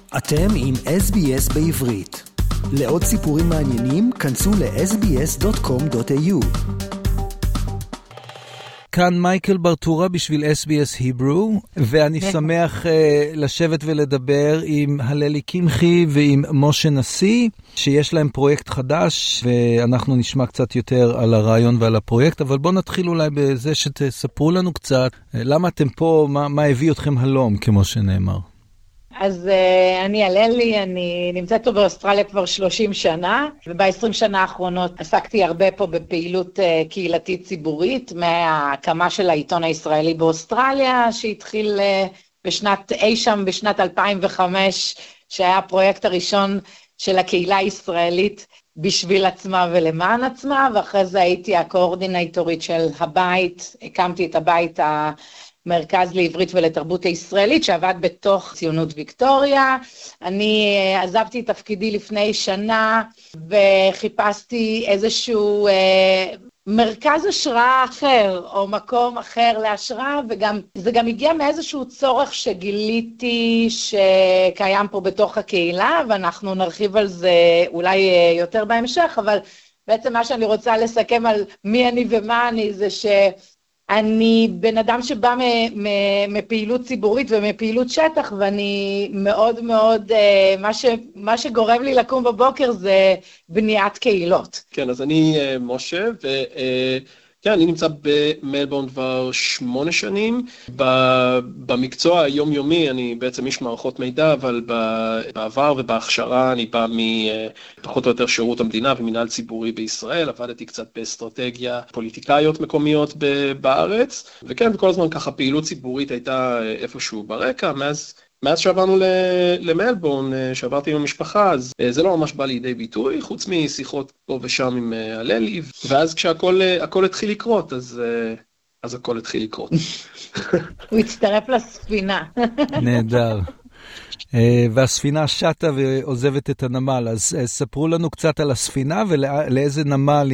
אתם עם SBS בעברית. לעוד סיפורים מעניינים, כנסו ל-sbs.com.au. כאן מייקל ברטורה בשביל SBS היברו, ואני שמח לשבת ולדבר עם הללי קמחי ועם משה נשיא, שיש להם פרויקט חדש, ואנחנו נשמע קצת יותר על הרעיון ועל הפרויקט, אבל בואו נתחיל אולי בזה שתספרו לנו קצת, למה אתם פה, מה הביא אתכם הלום, כמו שנאמר. אז אני הללי, אני נמצאת פה באוסטרליה כבר 30 שנה, וב-20 שנה האחרונות עסקתי הרבה פה בפעילות קהילתית ציבורית, מההקמה של העיתון הישראלי באוסטרליה, שהתחיל בשנת 2005, שהיה הפרויקט הראשון של הקהילה הישראלית בשביל עצמה ולמען עצמה, ואחרי זה הייתי הקואורדינטורית של הבית, הקמתי את הבית מרכז לעברית ולתרבות הישראלית, שעבד בתוך ציונות ויקטוריה. אני עזבתי את תפקידי לפני שנה, וחיפשתי איזשהו מרכז השראה אחר, או מקום אחר להשראה, וזה גם הגיע מאיזשהו צורך שגיליתי שקיים פה בתוך הקהילה, ואנחנו נרחיב על זה אולי יותר בהמשך, אבל בעצם מה שאני רוצה לסכם על מי אני ומה אני, זה אני בן אדם שבא מפעילות ציבורית ומפעילות שטח, ואני מאוד מאוד, מה שגורם לי לקום בבוקר זה בניית קהילות. כן, אז אני משה, כן, אני נמצא במלבורן כבר 8 שנים. במקצוע היומיומי אני בעצם איש מערכות מידע, אבל בעבר ובהכשרה אני בא מפחות או יותר שירות המדינה ומנהל ציבורי בישראל. עבדתי קצת באסטרטגיה פוליטיקאיות מקומיות בארץ, וכן, וכל הזמן ככה פעילות ציבורית הייתה איפשהו ברקע. מאז שעברנו למלבורן, שעברתי עם המשפחה, אז זה לא ממש בא לידי ביטוי, חוץ משיחות פה ושם עם הללי, ואז כשהכל התחיל לקרות, אז הכל התחיל לקרות. הוא הצטרף לספינה. נהדר. והספינה שטה ועוזבת את הנמל, אז ספרו לנו קצת על הספינה ולאיזה נמל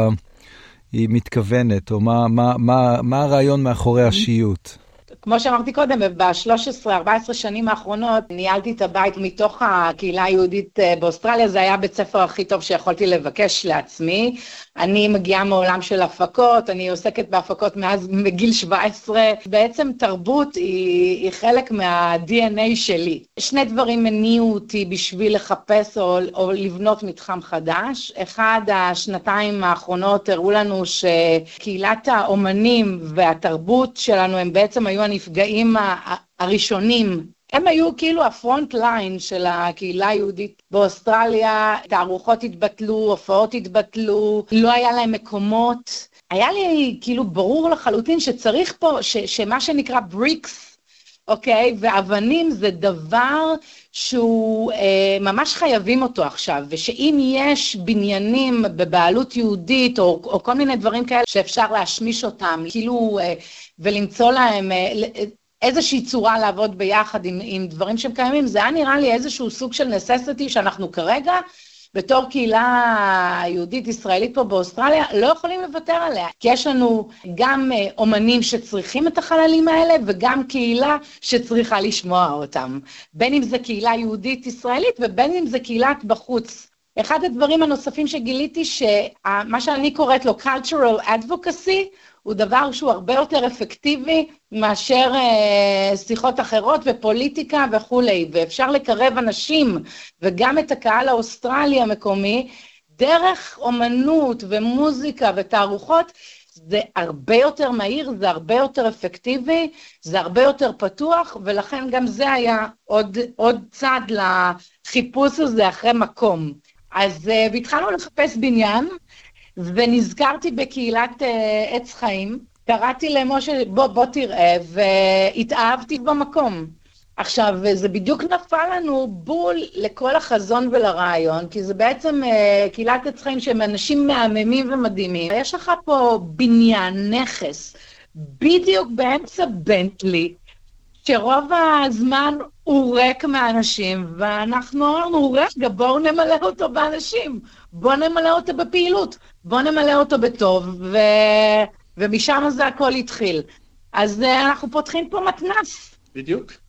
היא מתכוונת, או מה הרעיון מאחורי השיעוט. כמו שאמרתי קודם, ב-13-14 שנים האחרונות ניהלתי את הבית מתוך הקהילה היהודית באוסטרליה, זה היה בית ספר הכי טוב שיכולתי לבקש לעצמי. אני מגיעה מעולם של הפקות, אני עוסקת בהפקות מאז מגיל 17. בעצם תרבות היא חלק מה-DNA שלי. 2 דברים הניעו אותי בשביל לחפש או לבנות מתחם חדש. אחד, השנתיים האחרונות הראו לנו שקהילת האומנים והתרבות שלנו הם בעצם היו הנפגעים הראשונים. הם היו כאילו הפרונט ליין של הקהילה היהודית באוסטרליה, תערוכות התבטלו, הופעות התבטלו, לא היה להם מקומות. היה לי כאילו ברור לחלוטין שצריך פה, שמה שנקרא בריקס, אוקיי, ואבנים זה דבר שהוא ממש חייבים אותו עכשיו, ושאם יש בניינים בבעלות יהודית, או כל מיני דברים כאלה שאפשר להשמיש אותם, כאילו, ולמצוא להם איזושהי צורה לעבוד ביחד עם דברים שהם קיימים, זה היה נראה לי איזשהו סוג של necessity שאנחנו כרגע, בתור קהילה יהודית ישראלית פה באוסטרליה, לא יכולים לוותר עליה. כי יש לנו גם אומנים שצריכים את החללים האלה, וגם קהילה שצריכה לשמוע אותם. בין אם זה קהילה יהודית ישראלית, ובין אם זה קהילת בחוץ. אחד הדברים הנוספים שגיליתי, שמה שאני קוראת לו cultural advocacy, הוא דבר שהוא הרבה יותר אפקטיבי מאשר שיחות אחרות ופוליטיקה וכולי, ואפשר לקרב אנשים וגם את הקהל האוסטרלי המקומי, דרך אומנות ומוזיקה ותערוכות, זה הרבה יותר מהיר, זה הרבה יותר אפקטיבי, זה הרבה יותר פתוח, ולכן גם זה היה עוד צד לחיפוש הזה אחרי מקום. אז התחלנו לחפש בניין, ונזכרתי בקהילת עץ חיים, קראתי למשה, בוא תראה, והתאהבתי במקום. עכשיו, זה בדיוק נפל לנו בול לכל החזון ולרעיון, כי זה בעצם קהילת עץ חיים שהם אנשים מהממים ומדהימים. יש לך פה בניין, נכס, בדיוק באמצע בנטלי, שרוב הזמן הוא ריק מהאנשים, ואנחנו אמרנו, רגע, בואו נמלא אותו באנשים, בואו נמלא אותו בפעילות, בואו נמלא אותו בטוב, ומשם זה הכל התחיל. אז אנחנו פותחים פה מתנ"ס. בדיוק.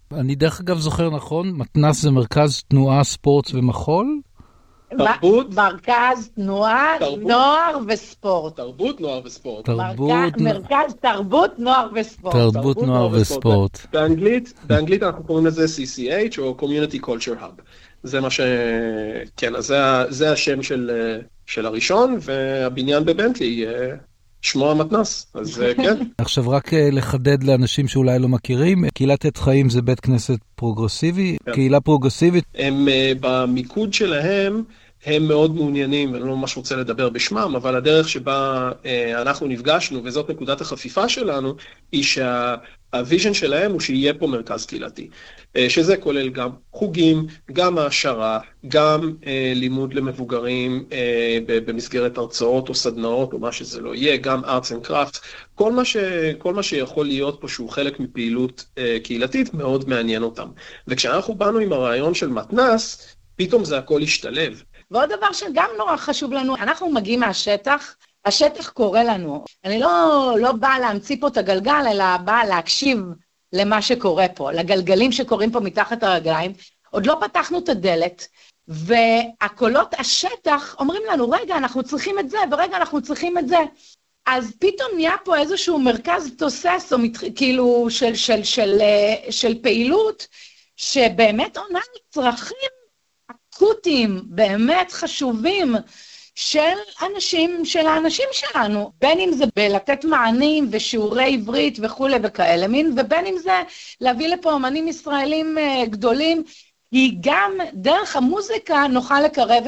אני דרך אגב זוכר נכון, מתנ"ס זה מרכז תנועה, ספורט ומחול? תרבות, מרכז תנועה, נוער וספורט. תרבות, נוער וספורט. מרכז תרבות, נוער וספורט. תרבות, נוער וספורט. באנגלית אנחנו קוראים לזה CCH או Community Culture Hub. זה מה ש... כן, אז זה השם של הראשון, והבניין בבנטלי שמו המתנ"ס, אז כן. עכשיו רק לחדד לאנשים שאולי לא מכירים, קהילת עת חיים זה בית כנסת פרוגרסיבי, קהילה פרוגרסיבית. הם במיקוד שלהם, הם מאוד מעוניינים, ואני לא ממש רוצה לדבר בשמם, אבל הדרך שבה אנחנו נפגשנו, וזאת נקודת החפיפה שלנו, היא שהוויז'ן שלהם הוא שיהיה פה מרכז קהילתי. שזה כולל גם חוגים, גם העשרה, גם לימוד למבוגרים במסגרת הרצאות או סדנאות או מה שזה לא יהיה, גם arts and crafts, כל מה שיכול להיות פה שהוא חלק מפעילות קהילתית מאוד מעניין אותם. וכשאנחנו באנו עם הרעיון של מתנ"ס, פתאום זה הכל השתלב. ועוד דבר שגם נורא חשוב לנו, אנחנו מגיעים מהשטח, השטח קורא לנו. אני לא באה להמציא פה את הגלגל, אלא באה להקשיב למה שקורה פה, לגלגלים שקורים פה מתחת הרגליים. עוד לא פתחנו את הדלת, והקולות השטח אומרים לנו, רגע, אנחנו צריכים את זה, ורגע, אנחנו צריכים את זה. אז פתאום נהיה פה איזשהו מרכז תוסס, או כאילו של פעילות, שבאמת עונה לצרכים אקוטיים, באמת חשובים, של האנשים שלנו, בין אם זה בלתת מענים ושיעורי עברית וכו' וכאלה מין, ובין אם זה להביא לפה אמנים ישראלים גדולים, היא גם דרך המוזיקה נוכל לקרב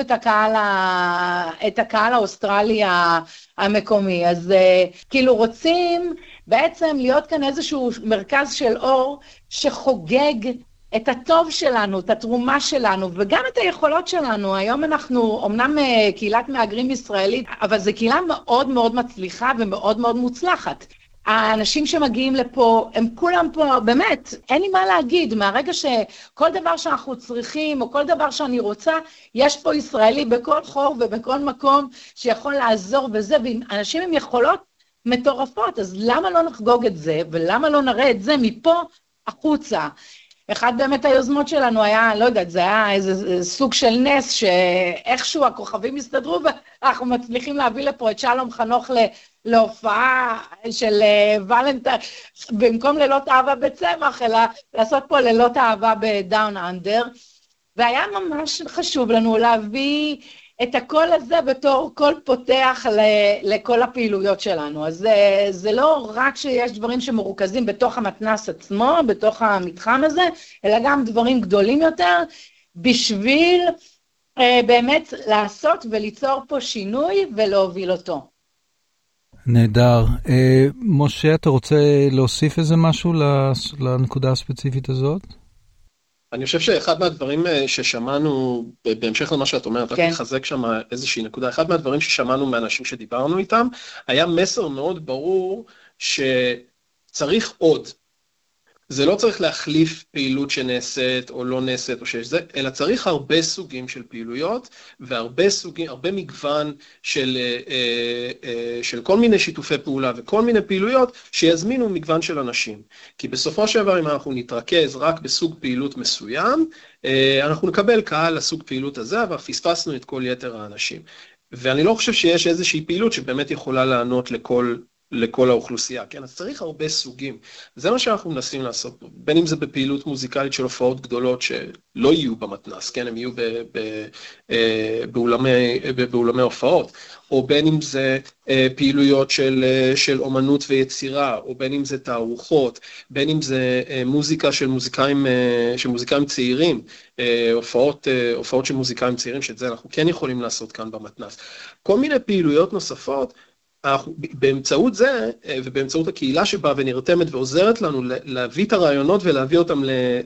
את הקהל האוסטרלי המקומי. אז כאילו רוצים בעצם להיות כאן איזשהו מרכז של אור שחוגג את הטוב שלנו, את התרומה שלנו, וגם את היכולות שלנו. היום אנחנו, אמנם קהילת מהגרים ישראלית, אבל זו קהילה מאוד מאוד מצליחה ומאוד מאוד מוצלחת. האנשים שמגיעים לפה, הם כולם פה, באמת, אין לי מה להגיד, מהרגע שכל דבר שאנחנו צריכים, או כל דבר שאני רוצה, יש פה ישראלי בכל חור ובכל מקום שיכול לעזור בזה, ואנשים עם יכולות מטורפות, אז למה לא נחגוג את זה, ולמה לא נראה את זה מפה החוצה? אחד באמת היוזמות שלנו היה, לא יודעת, זה היה איזה סוג של נס, שאיכשהו הכוכבים הסתדרו, ואנחנו מצליחים להביא לפה את שלום חנוך להופעה של ולנטיין, במקום לילות אהבה בצמח, אלא לעשות פה לילות אהבה בדאון אנדר, והיה ממש חשוב לנו להביא את הקול הזה בתור קול פותח לכל הפעילויות שלנו. אז זה לא רק שיש דברים שמרוכזים בתוך המתנ"ס עצמו, בתוך המתחם הזה, אלא גם דברים גדולים יותר, בשביל באמת לעשות וליצור פה שינוי ולהוביל אותו. נהדר. משה, אתה רוצה להוסיף איזה משהו לנקודה הספציפית הזאת? אני חושב שאחד מהדברים ששמענו, בהמשך למה שאת אומרת, רק לחזק שם איזושהי נקודה, אחד מהדברים ששמענו מאנשים שדיברנו איתם, היה מסר מאוד ברור שצריך עוד. זה לא צריך להחליף פעילות שנעשית או לא נעשית או שיש זה, אלא צריך הרבה סוגים של פעילויות, והרבה סוגים, הרבה מגוון של כל מיני שיתופי פעולה וכל מיני פעילויות שיזמינו מגוון של אנשים. כי בסופו של דבר, אם אנחנו נתרכז רק בסוג פעילות מסוים, אנחנו נקבל קהל לסוג פעילות הזה, אבל פספסנו את כל יתר האנשים. ואני לא חושב שיש איזושהי פעילות שבאמת יכולה לענות לכל האוכלוסייה, כן? אז צריך הרבה סוגים. זה מה שאנחנו מנסים לעשות פה. בין אם זה בפעילות מוזיקלית של הופעות גדולות שלא יהיו במתנ"ס, כן? הם יהיו באולמי הופעות, או בין אם זה פעילויות של אומנות ויצירה, או בין אם זה תערוכות, בין אם זה מוזיקה של מוזיקאים צעירים, הופעות של מוזיקאים צעירים, שאת זה אנחנו כן יכולים לעשות כאן במתנ"ס. כל מיני פעילויות נוספות, באמצעות זה, ובאמצעות הקהילה שבאה ונרתמת ועוזרת לנו להביא את הרעיונות ולהביא אותם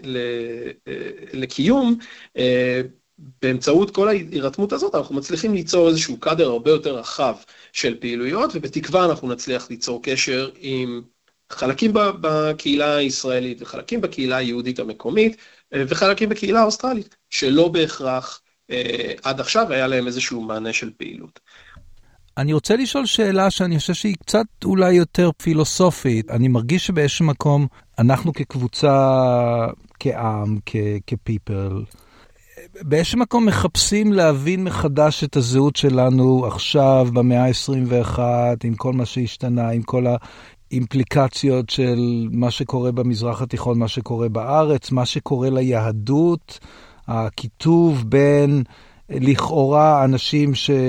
לקיום, באמצעות כל ההירתמות הזאת, אנחנו מצליחים ליצור איזשהו קאדר הרבה יותר רחב של פעילויות, ובתקווה אנחנו נצליח ליצור קשר עם חלקים בקהילה הישראלית, וחלקים בקהילה היהודית המקומית, וחלקים בקהילה האוסטרלית, שלא בהכרח עד עכשיו היה להם איזשהו מענה של פעילות. אני רוצה לשאול שאלה שאני חושב שהיא קצת אולי יותר פילוסופית. אני מרגיש שבאיזשהו מקום אנחנו כקבוצה כעם, כפיפל. באיזשהו מקום מחפשים להבין מחדש את הזהות שלנו עכשיו, במאה ה-21, עם כל מה שהשתנה, עם כל האימפליקציות של מה שקורה במזרח התיכון, מה שקורה בארץ, מה שקורה ליהדות, הכיתוב בין לכאורה אנשים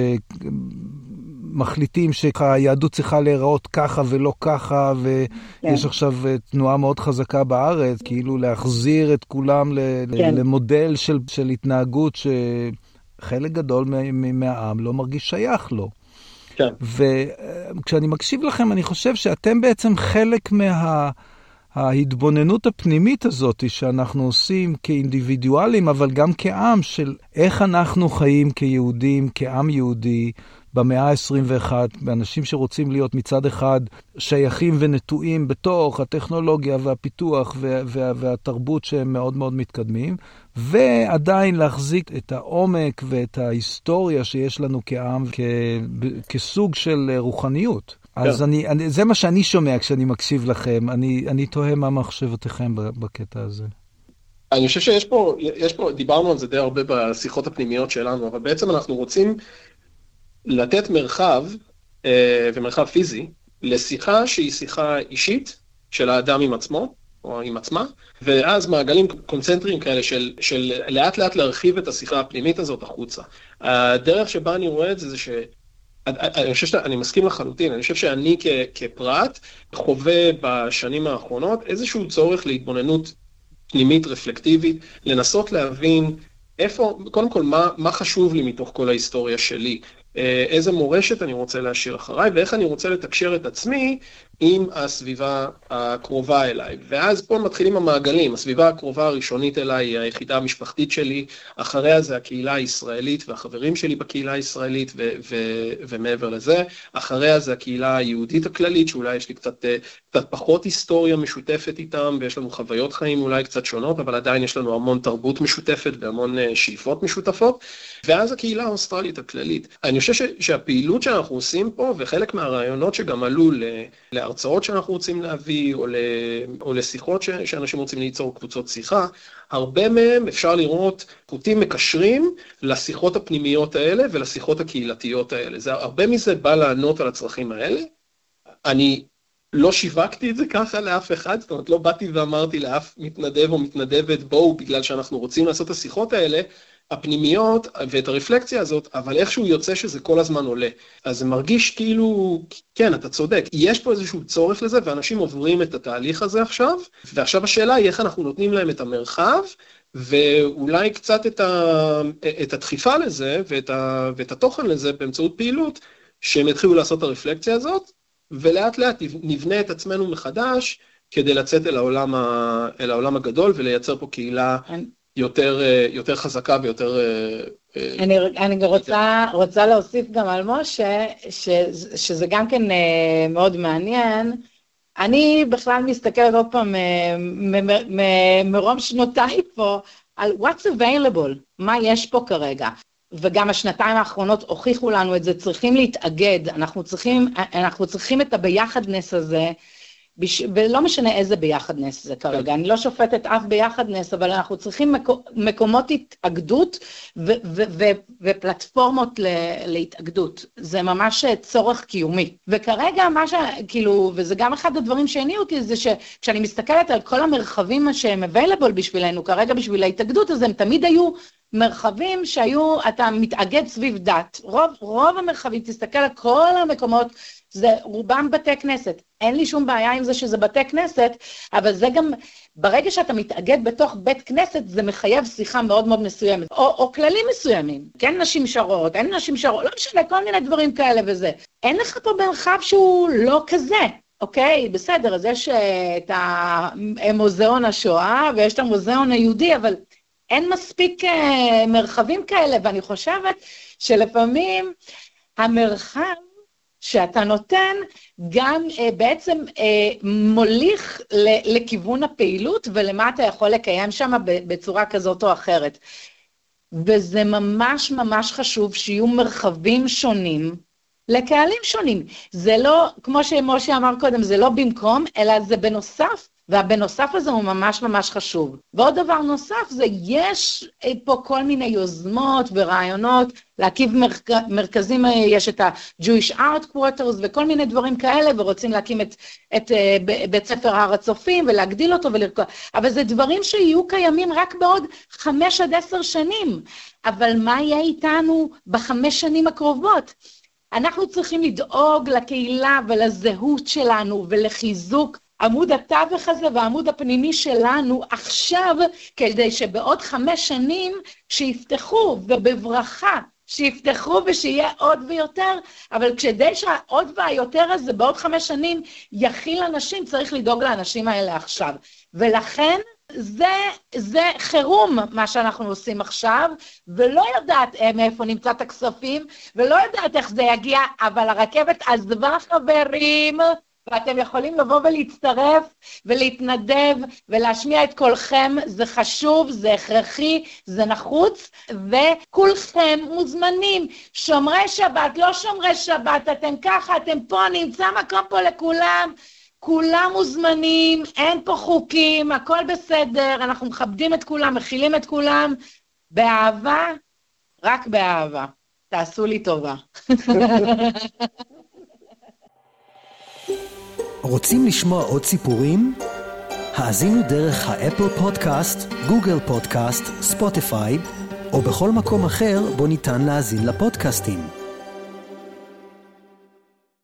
מחליטים שהיהדות צריכה להיראות ככה ולא ככה, ויש עכשיו תנועה מאוד חזקה בארץ, כאילו להחזיר את כולם למודל של התנהגות שחלק גדול מהעם לא מרגיש שייך לו. כן. וכשאני מקשיב לכם, אני חושב שאתם בעצם חלק ההתבוננות הפנימית הזאת שאנחנו עושים כאינדיבידואלים, אבל גם כעם, של איך אנחנו חיים כיהודים, כעם יהודי, במאה ה-21, באנשים שרוצים להיות מצד אחד שייכים ונטועים בתוך הטכנולוגיה והפיתוח והתרבות שהם מאוד מאוד מתקדמים, ועדיין להחזיק את העומק ואת ההיסטוריה שיש לנו כעם כסוג של רוחניות. אז זה מה שאני שומע כשאני מקשיב לכם. אני תוהה מה מחשבותיכם בקטע הזה. אני חושב שיש פה, דיברנו על זה די הרבה בשיחות הפנימיות שלנו, אבל בעצם אנחנו רוצים לתת מרחב, ומרחב פיזי, לשיחה שהיא שיחה אישית של האדם עם עצמו, או עם עצמה, ואז מעגלים קונצנטריים כאלה של לאט לאט להרחיב את השיחה הפנימית הזאת החוצה. הדרך שבה אני רואה את זה אני חושב שאני מסכים לחלוטין, אני חושב שאני כפרט חווה בשנים האחרונות איזשהו צורך להתבוננות פנימית רפלקטיבית, לנסות להבין קודם כל מה חשוב לי מתוך כל ההיסטוריה שלי, איזה מורשת אני רוצה להשאיר אחריי, ואיך אני רוצה לתקשר את עצמי עם הסביבה הקרובה אליי. ואז פה מתחילים המעגלים, הסביבה הקרובה הראשונית אליי היא היחידה המשפחתית שלי, אחריה זה הקהילה הישראלית והחברים שלי בקהילה הישראלית ומעבר לזה, אחריה זה הקהילה היהודית הכללית, שאולי יש לי קצת פחות היסטוריה משותפת איתם, ויש לנו חוויות חיים אולי קצת שונות, אבל עדיין יש לנו המון תרבות משותפת והמון שאיפות משותפות, ואז הקהילה האוסטרלית הכללית. אני חושב שהפעילות שאנחנו עושים פה, וחלק מהרעיונות שגם עלו להרצאות שאנחנו רוצים להביא, או לשיחות שאנשים רוצים ליצור קבוצות שיחה, הרבה מהם אפשר לראות חוטים מקשרים לשיחות הפנימיות האלה ולשיחות הקהילתיות האלה. הרבה מזה בא לענות על הצרכים האלה. אני לא שיווקתי את זה ככה לאף אחד, זאת אומרת לא באתי ואמרתי לאף מתנדב או מתנדבת בואו בגלל שאנחנו רוצים לעשות את השיחות האלה, הפנימיות ואת הרפלקציה הזאת, אבל איכשהו יוצא שזה כל הזמן עולה. אז זה מרגיש כאילו, כן, אתה צודק, יש פה איזשהו צורך לזה, ואנשים עוברים את התהליך הזה עכשיו, ועכשיו השאלה היא איך אנחנו נותנים להם את המרחב, ואולי קצת את הדחיפה לזה, ואת התוכן לזה באמצעות פעילות, שהם יתחילו לעשות את הרפלקציה הזאת, ולאט לאט נבנה את עצמנו מחדש, כדי לצאת אל העולם הגדול, ולייצר פה קהילה יותר חזקה ויותר... אני רוצה להוסיף גם על משה, שזה גם כן מאוד מעניין. אני בכלל מסתכלת עוד פעם מרום שנותיי פה, על what's available, מה יש פה כרגע. וגם השנתיים האחרונות הוכיחו לנו את זה, צריכים להתאגד, אנחנו צריכים את הביחדנס הזה, ולא משנה איזה ביחדנס זה כרגע, אני לא שופטת אף ביחדנס, אבל אנחנו צריכים מקומות התאגדות ופלטפורמות להתאגדות, זה ממש צורך קיומי, וכרגע כאילו, וזה גם אחד הדברים שהניעו אותי, זה שכשאני מסתכלת על כל המרחבים שהם available בשבילנו, כרגע בשביל ההתאגדות, אז הם תמיד היו מרחבים אתה מתאגד סביב דת, רוב המרחבים, תסתכל על כל המקומות, זה רובם בתי כנסת, אין לי שום בעיה עם זה שזה בתי כנסת, אבל זה גם, ברגע שאתה מתאגד בתוך בית כנסת, זה מחייב שיחה מאוד מאוד מסוימת, או כללים מסוימים, כן נשים שרות, אין נשים שרות, לא משנה, כל מיני דברים כאלה וזה. אין לך פה מרחב שהוא לא כזה, אוקיי? בסדר, אז יש את המוזיאון השואה, ויש את המוזיאון היהודי, אבל אין מספיק מרחבים כאלה, ואני חושבת שלפעמים המרחב שאתה נותן גם בעצם מוליך לכיוון הפעילות, ולמה אתה יכול לקיים שם בצורה כזאת או אחרת. וזה ממש ממש חשוב שיהיו מרחבים שונים, לקהלים שונים. זה לא, כמו שמשה אמר קודם, זה לא במקום, אלא זה בנוסף והבנוסף הזה הוא ממש ממש חשוב. ועוד דבר נוסף זה, יש פה כל מיני יוזמות ורעיונות, להקיף מרכזים, יש את ה-Jewish Art Quarters וכל מיני דברים כאלה, ורוצים להקים את בית ספר הר הצופים ולהגדיל אותו ולרכוב, אבל זה דברים שיהיו קיימים רק בעוד 5 עד 10 שנים. אבל מה יהיה איתנו ב5 שנים הקרובות? אנחנו צריכים לדאוג לקהילה ולזהות שלנו ולחיזוק עמוד התווך הזה והעמוד הפנימי שלנו עכשיו, כדי שבעוד 5 שנים שיפתחו ובברכה, שיפתחו ושיהיה עוד ויותר, אבל כדי שהעוד והיותר הזה בעוד 5 שנים יכיל אנשים, צריך לדאוג לאנשים האלה עכשיו. ולכן זה חירום מה שאנחנו עושים עכשיו, ולא יודעת מאיפה נמצא את הכספים, ולא יודעת איך זה יגיע, אבל הרכבת עזבה חברים, ואתם יכולים לבוא ולהצטרף ולהתנדב ולהשמיע את קולכם, זה חשוב, זה הכרחי, זה נחוץ, וכולכם מוזמנים, שומרי שבת, לא שומרי שבת, אתם ככה, אתם פה, נמצא מקום פה לכולם, כולם מוזמנים, אין פה חוקים, הכל בסדר, אנחנו מכבדים את כולם, מכילים את כולם, באהבה, רק באהבה. תעשו לי טובה. רוצים לשמוע עוד סיפורים? האזינו דרך האפל פודקאסט, גוגל פודקאסט, ספוטיפיי, או בכל מקום אחר בו ניתן להאזין לפודקאסטים.